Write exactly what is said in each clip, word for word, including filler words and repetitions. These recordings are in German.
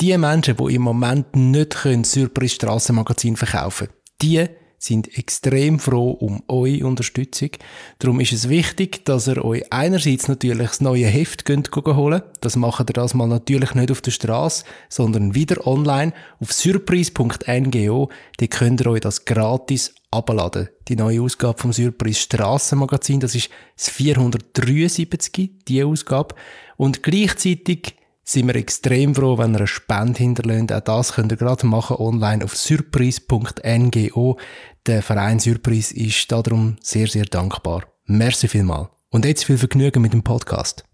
die Menschen, die im Moment nicht können, Surprise Strassenmagazin verkaufen können, die sind extrem froh um eure Unterstützung. Darum ist es wichtig, dass ihr euch einerseits natürlich das neue Heft holen könnt. Das macht ihr das mal natürlich nicht auf der Straße, sondern wieder online auf surprise punkt n g o. Da könnt ihr euch das gratis abladen. Die neue Ausgabe vom Surprise Strassenmagazin, das ist das vierhundertdreiundsiebzig, die Ausgabe. Und gleichzeitig sind wir extrem froh, wenn ihr eine Spende hinterlässt. Auch das könnt ihr gerade machen online auf surprise punkt n g o. Der Verein Surprise ist darum sehr, sehr dankbar. Merci vielmals. Und jetzt viel Vergnügen mit dem Podcast.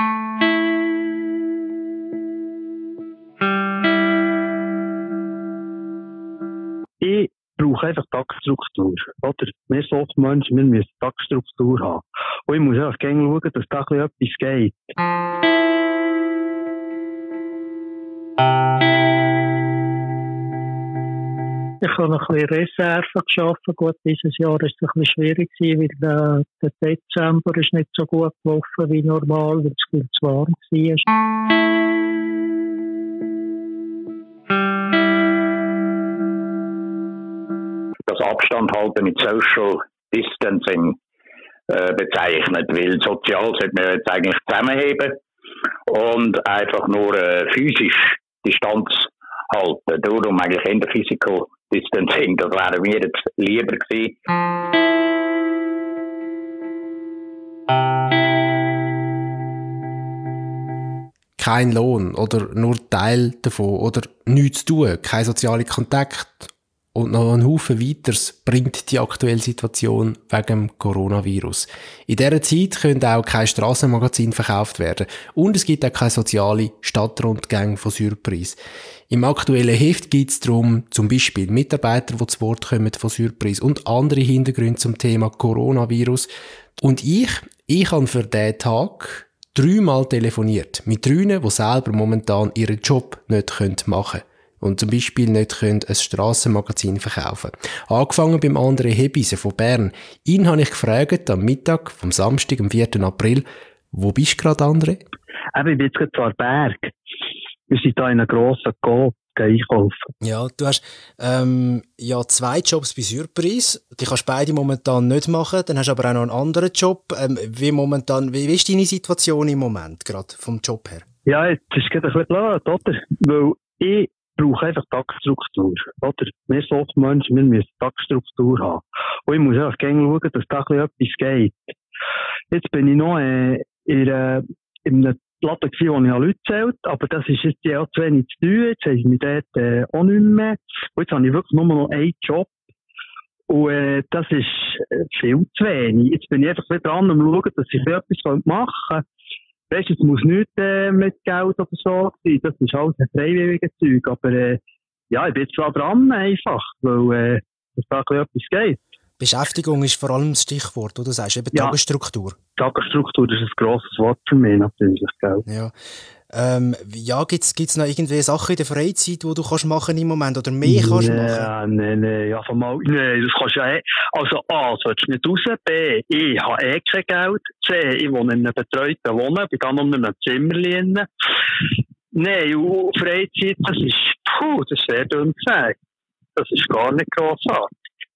Ich brauche einfach Tagesstruktur. Oder? Wir Softmenschen, wir müssen Tagesstruktur haben. Und ich muss einfach gerne schauen, dass da etwas geht. Ich habe ein bisschen Reserven geschaffen. Gut, dieses Jahr war es ein bisschen schwierig, weil der, der Dezember ist nicht so gut gelaufen wie normal, weil es viel zu warm war. Das Abstand halten mit Social Distancing äh, bezeichnet, weil sozial sollte man jetzt eigentlich zusammenheben und einfach nur äh, physisch Distanz halten. Darum eigentlich in der Physical Distancing, das wäre mir jetzt lieber gewesen. Kein Lohn oder nur Teil davon oder nichts zu tun, kein sozialer Kontakt und noch ein Haufen weiteres bringt die aktuelle Situation wegen dem Coronavirus. In dieser Zeit können auch kein Strassenmagazin verkauft werden und es gibt auch keine soziale Stadtrundgänge von Surprise. Im aktuellen Heft gibt es darum zum Beispiel Mitarbeiter, die zu Wort kommen von Surprise und andere Hintergründe zum Thema Coronavirus. Und ich, ich habe für diesen Tag dreimal telefoniert mit drei, die selber momentan ihren Job nicht machen können. Und zum Beispiel nicht können ein Strassenmagazin verkaufen. Angefangen beim André Hebise von Bern. Ihn habe ich gefragt am Mittag vom Samstag, am vierten April, wo bist du gerade, André? Eben, ich bin jetzt gerade zu Berg. Wir sind hier in einem grossen Coop einkaufen. Ja, du hast ähm, ja zwei Jobs bei Surprise. Die kannst beide momentan nicht machen. Dann hast du aber auch noch einen anderen Job. Ähm, wie, momentan, wie, wie ist deine Situation im Moment, gerade vom Job her? Ja, jetzt ist es gerade ein bisschen blöd, oder? Weil ich brauche einfach Tagesstruktur. Oder? Wir Softmenschen, wir müssen Tagesstruktur haben. Und ich muss einfach gerne schauen, dass da etwas geht. Jetzt bin ich noch äh, in, äh, in einem Laden gewesen, wo ich an Leute zählt, aber das ist jetzt ja auch zu wenig zu tun. Jetzt haben sie mich dort äh, auch nicht mehr. Und jetzt habe ich wirklich nur noch einen Job. Und äh, das ist äh, viel zu wenig. Jetzt bin ich einfach wieder dran, um zu schauen, dass ich etwas machen kann. Weißt du, es muss nicht äh, mit Geld oder so sein. Das ist alles ein freiwilliges Zeug. Aber äh, ja, ich bin jetzt da dran einfach, weil äh, dass da etwas geht. Beschäftigung ist vor allem das Stichwort, oder? Du sagst eben ja. Tagesstruktur. Tagesstruktur ist ein grosses Wort für mich natürlich, gell? Ja. Ähm, ja, gibt's, gibt's noch irgendwie Sachen in der Freizeit, die du kannst machen im Moment oder mehr kannst nee, machen? Nein, nein, ja, von mal, nein, das kannst du ja eh, also A, sollst du nicht raus, B, ich habe eh kein Geld, C, ich wohne in einem betreuten Wohnen, bin da nur in einem Zimmerchen. Nein, und Freizeit, das ist, puh, das ist sehr dünn gesagt. Das ist gar nicht grossartig.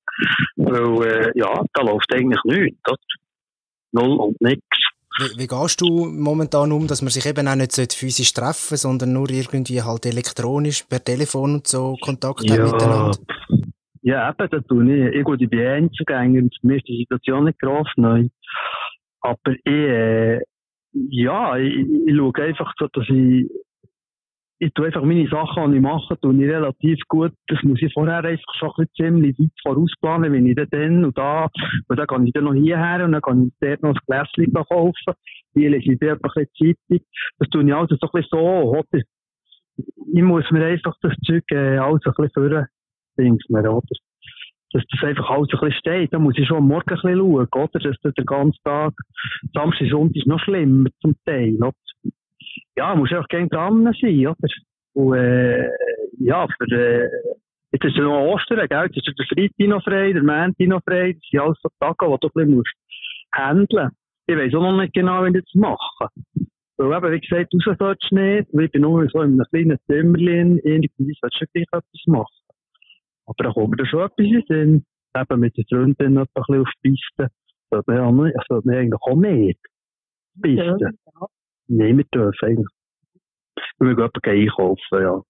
Weil, äh, ja, da läuft eigentlich nichts, oder? Null und nix. Wie, wie gehst du momentan um, dass man sich eben auch nicht physisch treffen, sondern nur irgendwie halt elektronisch, per Telefon und so Kontakt ja. hat miteinander? Ja, eben, das tue ich. Ich, gut, ich bin Einzelgänger und für mich ist die Situation nicht gross neu. Aber ich, äh, ja, ich, ich schaue einfach so, dass ich, ich tue einfach meine Sachen, die ich mache, tue ich relativ gut. Das muss ich vorher einfach schon ein bisschen ziemlich weit vorausplanen, wenn ich dann und da, und dann kann ich dann noch hierher und dann kann ich dort noch ein Gläschen kaufen. Hier lese ich dort ein bisschen Zeitung. Das tue ich also so ein bisschen so, oder? Ich muss mir einfach das Zeug, äh, alles ein bisschen führen, denke mir, oder? Dass das einfach alles ein bisschen steht. Da muss ich schon am Morgen ein bisschen schauen, oder? Dass das den ganzen Tag, Samstag, Sonntag ist noch schlimmer zum Teil, oder? Ja, muss auch gerne dran sein, oder? Und, äh, ja, für, äh, jetzt ist ja noch Ostern, gell? Jetzt ist der Freitag noch frei, der Montag noch frei. Das sind alles so Tage, die du ein bisschen handeln musst. Ich weiss auch noch nicht genau, wie ich das mache. Weil eben, wie gesagt, raus sollst du nicht, weil ich bin nur so in einem kleinen Zimmerchen, irgendwie sollst du gleich etwas machen. Aber da kommt mir schon etwas in den Sinn, eben mit den Freundinnen ein bisschen auf die Piste. Das sollte man ja sollte man eigentlich auch mehr Piste. Ja. Nein, wir dürfen eigentlich. Wir gehen einkaufen, ja.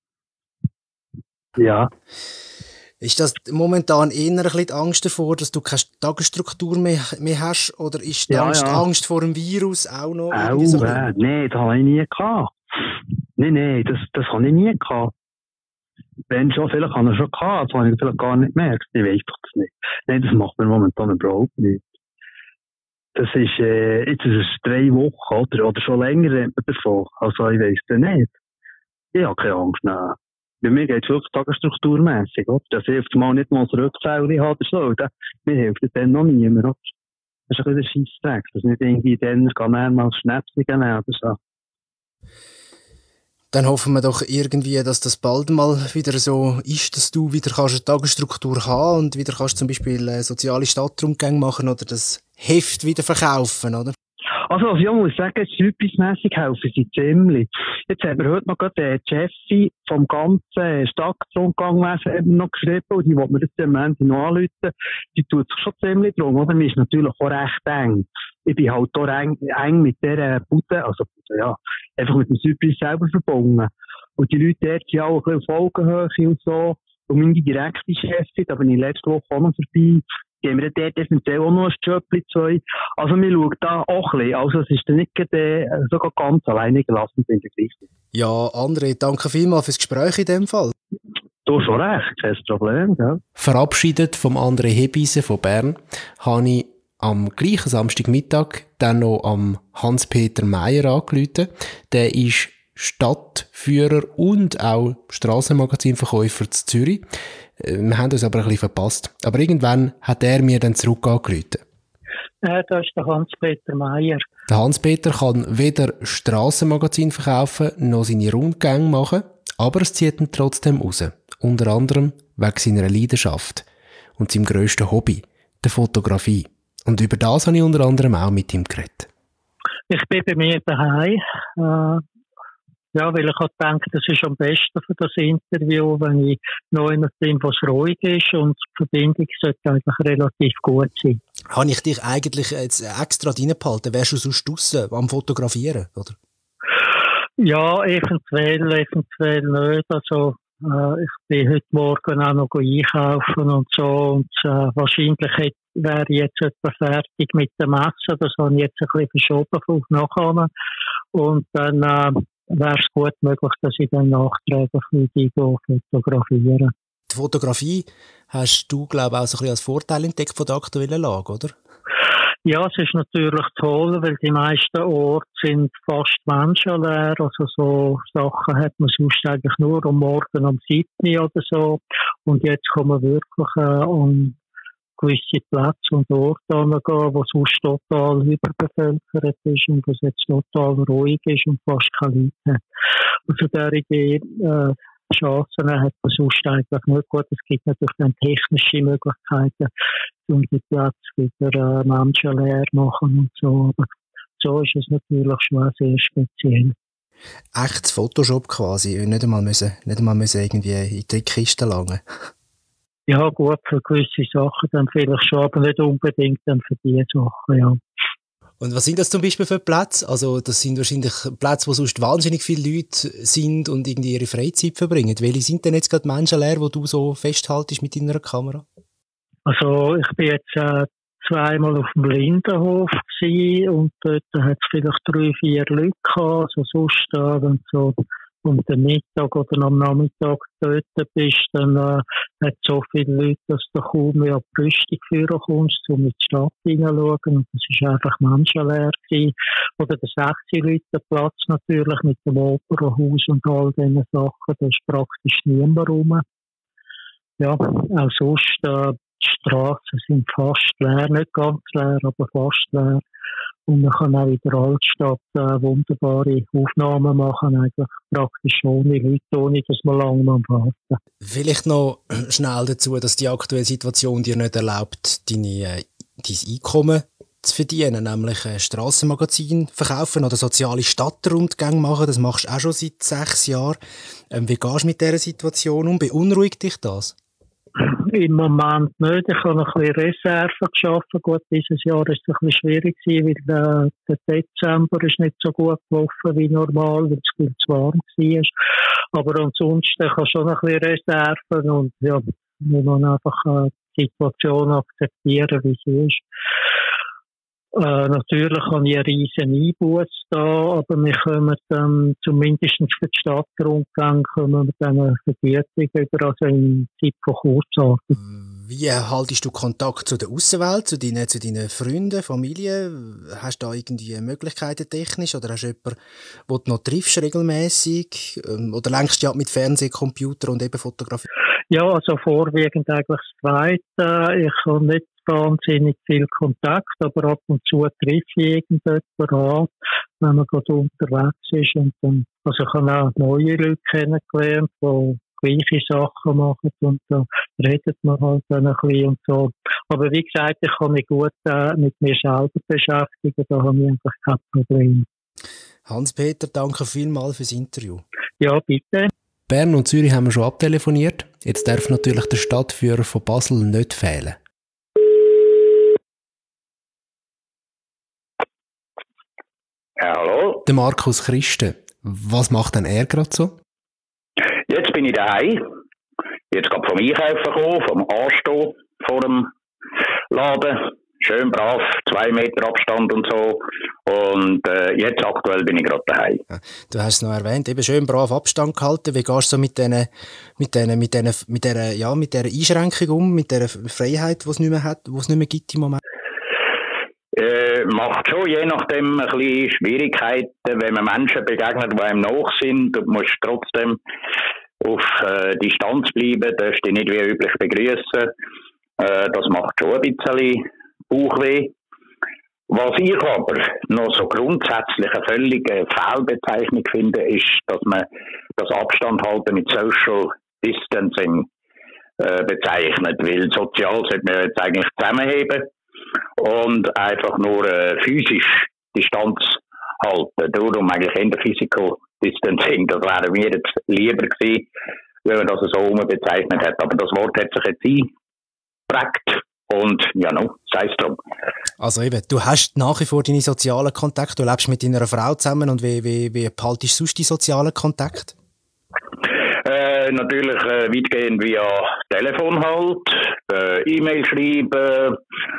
Ja. Ist das momentan eher ein bisschen die Angst davor, dass du keine Tagesstruktur mehr, mehr hast? Oder ist die ja, Angst, ja. Angst vor dem Virus auch noch? Auch, so äh, nein, das habe ich nie gehabt. Nein, nein, das, das habe ich nie gehabt. Wenn schon, vielleicht habe ich schon gehabt, das habe ich vielleicht gar nicht gemerkt. Ich weiß doch das nicht. Nein, das macht mir momentan überhaupt nicht. Das ist, äh, jetzt ist es drei Wochen, oder, oder schon länger redet man davon. Also, ich weiss das nicht. Ich habe keine Angst, nein. Bei mir geht es wirklich tagesstrukturmässig, oder? Das hilft mal nicht mal ein Rückfälle hat oder so. Da, mir hilft das dann noch niemand, oder? Das ist ein bisschen der Scheissdreck. Das ist nicht irgendwie dann, kann man mal Schnäpschen nehmen oder so. Dann hoffen wir doch irgendwie, dass das bald mal wieder so ist, dass du wieder kannst eine Tagesstruktur haben und wieder kannst zum Beispiel soziale Stadtrundgänge machen oder das Heft wieder verkaufen, oder? Also, was ich auch muss sagen, servicemässig helfen sie ziemlich. Jetzt haben wir heute noch gerade die Chefin vom ganzen Stadtrundgangwesen noch geschrieben und die will mir das am Ende noch anrufen. Die tut sich schon ziemlich drum, oder? Mir ist natürlich auch recht eng. Ich bin halt auch eng, eng mit dieser Bude, also, ja, einfach mit dem Service selber verbunden. Und die Leute dort sind auch ein bisschen auf Augenhöhe und so. Und meine direkte Chefin, da bin ich letzte Woche auch noch vorbei, geben wir dort eventuell auch noch ein Jobli zwei. Also, wir schauen da auch ein bisschen. Also, es ist dann nicht äh, sogar ganz alleine gelassen, bin ich gleich. Ja, André, danke vielmals fürs Gespräch in dem Fall. Du hast schon recht, kein Problem, gell? Verabschiedet vom André Hebeisen von Bern habe ich am gleichen Samstagmittag dann noch am Hans-Peter Meyer angerufen. Der ist Stadtführer und auch Strassenmagazinverkäufer in Zürich. Wir haben uns aber ein bisschen verpasst. Aber irgendwann hat er mir dann zurück angerufen. Äh, das ist der Hans-Peter Meyer. Der Hans-Peter kann weder Strassenmagazin verkaufen, noch seine Rundgänge machen, aber es zieht ihn trotzdem raus. Unter anderem wegen seiner Leidenschaft und seinem grössten Hobby, der Fotografie. Und über das habe ich unter anderem auch mit ihm geredet. Ich bin bei mir daheim. Äh, ja, weil ich habe gedacht, das ist am besten für das Interview, wenn ich noch jemand bin, was ruhig ist und die Verbindung sollte eigentlich relativ gut sein. Habe ich dich eigentlich jetzt extra reingehalten? Wärst du sonst draussen am Fotografieren, oder? Ja, eventuell, eventuell nicht. Also, äh, ich bin heute Morgen auch noch einkaufen und so und äh, wahrscheinlich hätte, wäre ich jetzt etwa fertig mit dem Messen. Das habe ich jetzt ein bisschen verschoben auf nachher. Und dann äh, wäre es gut möglich, dass ich dann nachträglich wieder fotografieren. Die Fotografie hast du, glaube ich, auch so ein bisschen als Vorteil entdeckt von der aktuellen Lage, oder? Ja, es ist natürlich toll, weil die meisten Orte sind fast menschenleer. Also so Sachen hat man sonst eigentlich nur am Morgen um sieben oder so. Und jetzt kann man wirklich äh, an gewisse Plätze und Orte hingehen, wo sonst total überbevölkert ist und wo es jetzt total ruhig ist und fast keine Leute hat. Also derige äh, Chancen hat man sonst eigentlich nicht gut. Es gibt natürlich dann technische Möglichkeiten, um die Plätze wieder äh, menschenleer machen und so. Aber so ist es natürlich schon sehr speziell. Echtes Photoshop quasi, nicht einmal müssen, nicht einmal müssen irgendwie in die Kiste langen. Ja, gut, für gewisse Sachen dann vielleicht schon, aber nicht unbedingt dann für diese Sachen, ja. Und was sind das zum Beispiel für Plätze? Also, das sind wahrscheinlich Plätze, wo sonst wahnsinnig viele Leute sind und irgendwie ihre Freizeit verbringen. Welche sind denn jetzt gerade menschenleer, die du so festhaltest mit deiner Kamera? Also, ich bin jetzt äh, zweimal auf dem Lindenhof gewesen und dort hat es vielleicht drei, vier Leute gehabt. Also, sonst, äh, wenn so um den Mittag oder am Nachmittag dort bist, dann äh, hat es so viele Leute, dass du kaum mehr auf die Rüstung führen kommst, um in die Stadt hineinschauen. Und das war einfach menschenleer gewesen. Oder der sechzig-Leute-Platz natürlich mit dem Opernhaus und all diesen Sachen, da ist praktisch niemand rum. Ja, auch sonst, äh, die Straßen sind fast leer, nicht ganz leer, aber fast leer. Und man kann auch in der Altstadt äh, wunderbare Aufnahmen machen, eigentlich praktisch ohne Leute, ohne dass man lange warten muss. Vielleicht noch schnell dazu, dass die aktuelle Situation dir nicht erlaubt, deine, äh, dein Einkommen zu verdienen, nämlich ein Strassenmagazin verkaufen oder soziale Stadtrundgänge machen. Das machst du auch schon seit sechs Jahren. Ähm, wie gehst du mit dieser Situation um? Beunruhigt dich das? Im Moment nicht. Ich habe ein bisschen Reserven geschaffen. Gut, dieses Jahr ist es ein bisschen schwierig gewesen, weil äh, der Dezember ist nicht so gut gelaufen wie normal, weil es viel zu warm war. Aber ansonsten kann ich schon ein bisschen Reserven und ja, wir müssen einfach äh, die Situation akzeptieren, wie sie ist. Äh, natürlich habe ich einen riesen Einbuß da, aber wir kommen dann zumindest für die Stadtrundgänge kommen wir dann eine Vergütung über, also in Zeit von Kurzarbeit. Wie haltest du Kontakt zu der Aussenwelt, zu deinen, zu deinen Freunden, Familie? Hast du da irgendwie Möglichkeiten technisch oder hast du jemanden, den du noch triffst regelmässig? Oder lenkst du ab mit Fernseh, Computer und eben Fotografie? Ja, also vorwiegend eigentlich das Zweite. Ich habe nicht wahnsinnig viel Kontakt, aber ab und zu treffe ich irgendjemanden an, wenn man gerade unterwegs ist. Und dann, also ich habe auch neue Leute kennengelernt, die gleiche Sachen machen und da redet man halt dann ein bisschen und so. Aber wie gesagt, ich kann mich gut äh, mit mir selber beschäftigen, da habe ich einfach kein Problem. Hans-Peter, danke vielmals fürs Interview. Ja, bitte. Bern und Zürich haben wir schon abtelefoniert. Jetzt darf natürlich der Stadtführer von Basel nicht fehlen. Ja, hallo. Der Markus Christen. Was macht denn er gerade so? Jetzt bin ich daheim. Jetzt gerade vom Einkaufen gekommen, vom Anstehen vor dem Laden. Schön brav, zwei Meter Abstand und so. Und äh, jetzt aktuell bin ich gerade daheim. Du hast es noch erwähnt, eben schön brav Abstand gehalten. Wie gehst du so mit diesen, mit diesen, mit diesen, mit dieser, ja, mit dieser Einschränkung um, mit dieser Freiheit, die es nicht mehr hat, die es nicht mehr gibt im Moment? Äh, macht schon je nachdem ein bisschen Schwierigkeiten, wenn man Menschen begegnet, die einem nach sind. Du musst trotzdem auf äh, Distanz bleiben, darfst dich nicht wie üblich begrüßen. Äh, das macht schon ein bisschen Bauchweh. Was ich aber noch so grundsätzlich eine völlige Fehlbezeichnung finde, ist, dass man das Abstand halten mit Social Distancing äh, bezeichnet. Weil sozial sollte man jetzt eigentlich zusammenheben und einfach nur äh, physisch Distanz halten. Darum eigentlich in der Physical Distancing. Das wäre mir jetzt lieber gewesen, wenn man das so bezeichnet hat. Aber das Wort hat sich jetzt eingeprägt. Und ja, no, sei es drum. Also eben, du hast nach wie vor deine sozialen Kontakte, du lebst mit deiner Frau zusammen und wie, wie, wie behaltest du sonst die sozialen Kontakte? Äh, natürlich äh, weitgehend via Telefon halt, äh, E-Mail schreiben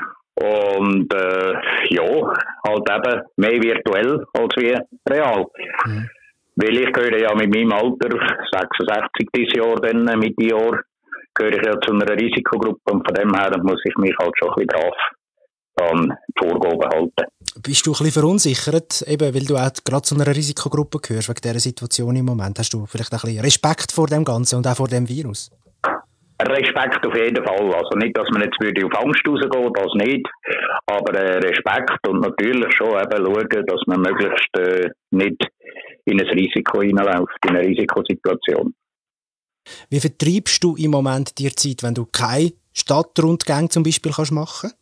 und äh, ja, halt eben mehr virtuell als wie real. Mhm. Weil ich gehöre ja mit meinem Alter, sechsundsechzig dieses Jahr, dann Mitte Jahr, gehöre ich ja zu einer Risikogruppe und von dem her muss ich mich halt schon ein bisschen brav an Vorgaben halten. Bist du ein bisschen verunsichert, eben, weil du auch gerade zu einer Risikogruppe gehörst, wegen dieser Situation im Moment? Hast du vielleicht ein bisschen Respekt vor dem Ganzen und auch vor dem Virus? Respekt auf jeden Fall. Also nicht, dass man jetzt würde auf Angst rausgehen, das nicht. Aber äh, Respekt und natürlich schon eben schauen, dass man möglichst äh, nicht in ein Risiko hineinläuft, in eine Risikosituation. Wie vertreibst du im Moment dir Zeit, wenn du keine Stadtrundgänge zum Beispiel kannst machen?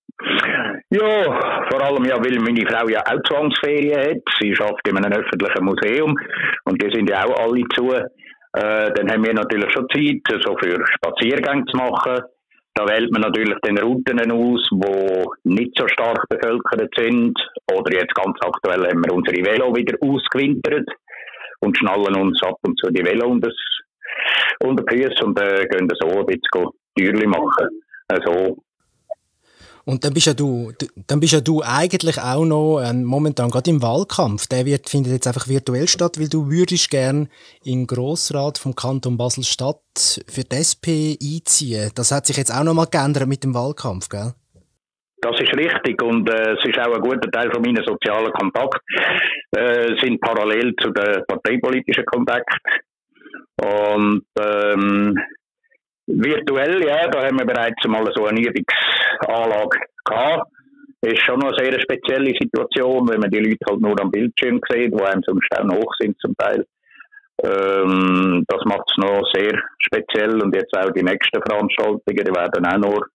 Ja, vor allem ja, weil meine Frau ja auch Zwangsferien hat. Sie arbeitet in einem öffentlichen Museum und die sind ja auch alle zu. Äh, dann haben wir natürlich schon Zeit, so für Spaziergänge zu machen. Da wählt man natürlich den Routen aus, die nicht so stark bevölkert sind. Oder jetzt ganz aktuell haben wir unsere Velo wieder ausgewintert und schnallen uns ab und zu die Velo unter unter die Füße und äh, gehen so ein bisschen Türchen machen. Also. Und dann bist ja du, dann bist ja du eigentlich auch noch ähm, momentan gerade im Wahlkampf. Der wird, findet jetzt einfach virtuell statt, weil du würdest gern in den Grossrat vom Kanton Basel-Stadt für die S P einziehen. Das hat sich jetzt auch noch mal geändert mit dem Wahlkampf, gell? Das ist richtig und äh, es ist auch ein guter Teil von meinen sozialen Kontakten äh, sind parallel zu den parteipolitischen Kontakten. Und ähm, virtuell, ja, da haben wir bereits mal so eine Übungsanlage gehabt. Das ist schon noch eine sehr spezielle Situation, wenn man die Leute halt nur am Bildschirm sieht, die einem sonst auch hoch sind zum Teil. Ähm, das macht es noch sehr speziell und jetzt auch die nächsten Veranstaltungen, die werden auch nur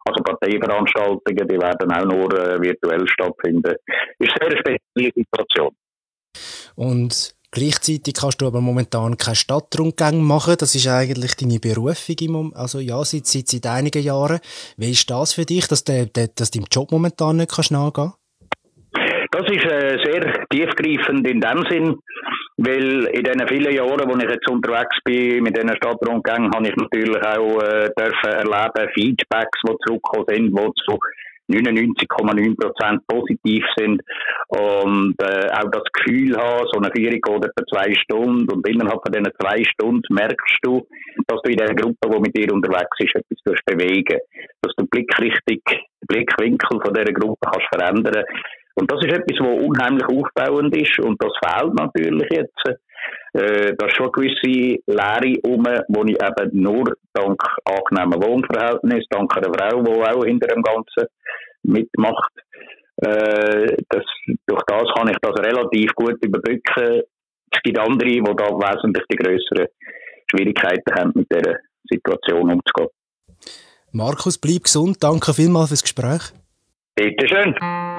Also Parteiveranstaltungen, die werden auch nur äh, virtuell stattfinden. Ist eine sehr spezielle Situation. Und gleichzeitig kannst du aber momentan keine Stadtrundgänge machen. Das ist eigentlich deine Berufung, im Moment, also ja, seit, seit, seit einigen Jahren. Wie ist das für dich, dass, der, der, dass deinem Job momentan nicht kannst nachgehen? Das ist äh, sehr tiefgreifend in dem Sinn, weil in den vielen Jahren, wo ich jetzt unterwegs bin mit diesen Stadtrundgängen, habe ich natürlich auch äh, dürfen erleben, Feedbacks, die zurückgekommen sind, die zu neunundneunzig Komma neun Prozent positiv sind und äh, auch das Gefühl haben, so eine Führung geht etwa zwei Stunden und innerhalb von diesen zwei Stunden merkst du, dass du in der Gruppe, die mit dir unterwegs ist, etwas bewegen, dass du die Blickrichtung, den Blickwinkel von dieser Gruppe kannst verändern. Und das ist etwas, was unheimlich aufbauend ist und das fehlt natürlich jetzt. Äh, da ist schon eine gewisse Leere rum, die ich eben nur dank angenehmen Wohnverhältnis, dank einer Frau, die auch hinter dem Ganzen mitmacht, äh, das, durch das kann ich das relativ gut überbrücken. Es gibt andere, die da wesentlich die grösseren Schwierigkeiten haben, mit dieser Situation umzugehen. Markus, bleib gesund. Danke vielmals fürs Gespräch. Bitte schön.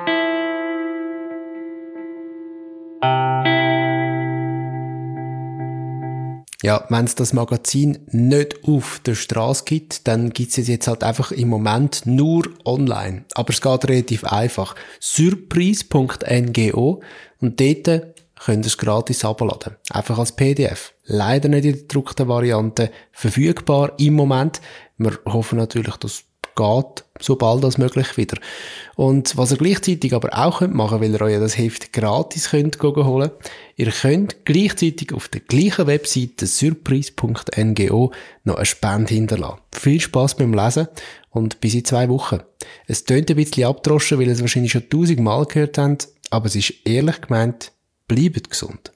Ja, wenn es das Magazin nicht auf der Straße gibt, dann gibt es jetzt halt einfach im Moment nur online. Aber es geht relativ einfach. surprise punkt n g o und dort könnt ihr es gratis herunterladen. Einfach als P D F. Leider nicht in der gedruckten Variante verfügbar im Moment. Wir hoffen natürlich, dass geht, sobald als möglich wieder. Und was ihr gleichzeitig aber auch könnt machen, weil ihr euch das Heft gratis könnt holen, ihr könnt gleichzeitig auf der gleichen Webseite surprise punkt n g o noch eine Spende hinterlassen. Viel Spass beim Lesen und bis in zwei Wochen. Es tönt ein bisschen abgedroschen, weil ihr es wahrscheinlich schon tausendmal gehört habt, aber es ist ehrlich gemeint, bleibt gesund.